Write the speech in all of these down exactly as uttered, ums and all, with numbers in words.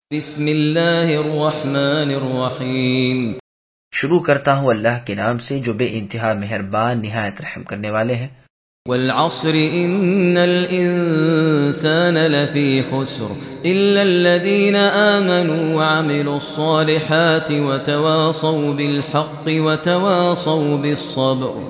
بسم اللہ الرحمن الرحیم۔ شروع کرتا ہوں اللہ کے نام سے جو بے انتہا مہربان نہایت رحم کرنے والے ہیں۔ والعصر ان الانسان لفی خسر الا الذین آمنوا وعملوا الصالحات وتواصوا بالحق وتواصوا بالصبر۔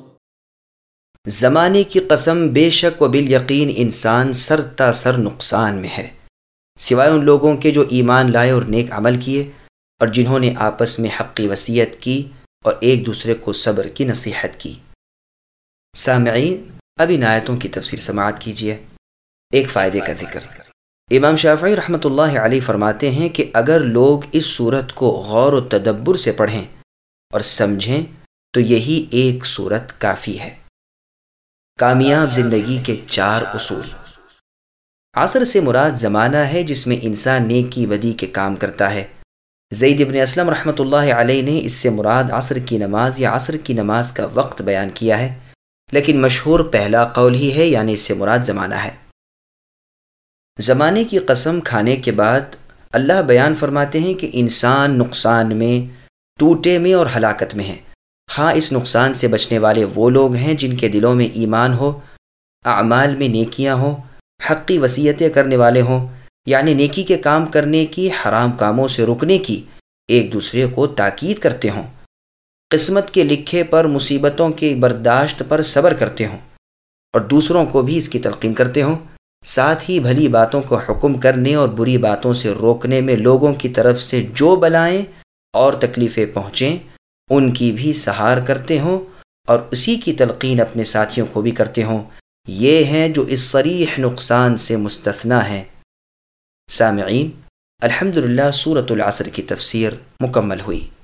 زمانے کی قسم، بے شک و بالیقین انسان سر تا سر نقصان میں ہے، سوائے ان لوگوں کے جو ایمان لائے اور نیک عمل کیے اور جنہوں نے آپس میں حقی وصیت کی اور ایک دوسرے کو صبر کی نصیحت کی۔ سامعین، اب ان آیتوں کی تفسیر سماعت کیجیے۔ ایک فائدے کا ذکر۔ امام شافعی رحمۃ اللہ علیہ فرماتے ہیں کہ اگر لوگ اس صورت کو غور و تدبر سے پڑھیں اور سمجھیں تو یہی ایک صورت کافی ہے۔ کامیاب زندگی کے چار اصول۔ عصر سے مراد زمانہ ہے جس میں انسان نیکی بدی کے کام کرتا ہے۔ زید بن اسلم رحمۃ اللہ علیہ نے اس سے مراد عصر کی نماز یا عصر کی نماز کا وقت بیان کیا ہے، لیکن مشہور پہلا قول ہی ہے، یعنی اس سے مراد زمانہ ہے۔ زمانے کی قسم کھانے کے بعد اللہ بیان فرماتے ہیں کہ انسان نقصان میں، ٹوٹے میں اور ہلاکت میں ہے۔ ہاں، اس نقصان سے بچنے والے وہ لوگ ہیں جن کے دلوں میں ایمان ہو، اعمال میں نیکیاں ہوں، حقی وصیتیں کرنے والے ہوں، یعنی نیکی کے کام کرنے کی، حرام کاموں سے رکنے کی، ایک دوسرے کو تاکید کرتے ہوں، قسمت کے لکھے پر مصیبتوں کی برداشت پر صبر کرتے ہوں اور دوسروں کو بھی اس کی تلقین کرتے ہوں، ساتھ ہی بھلی باتوں کو حکم کرنے اور بری باتوں سے روکنے میں لوگوں کی طرف سے جو بلائیں اور تکلیفیں پہنچیں ان کی بھی سہار کرتے ہوں اور اسی کی تلقین اپنے ساتھیوں کو بھی کرتے ہوں، یہ ہیں جو اس صریح نقصان سے مستثنیٰ ہیں۔ سامعین، الحمدللہ سورۃ العصر کی تفسیر مکمل ہوئی۔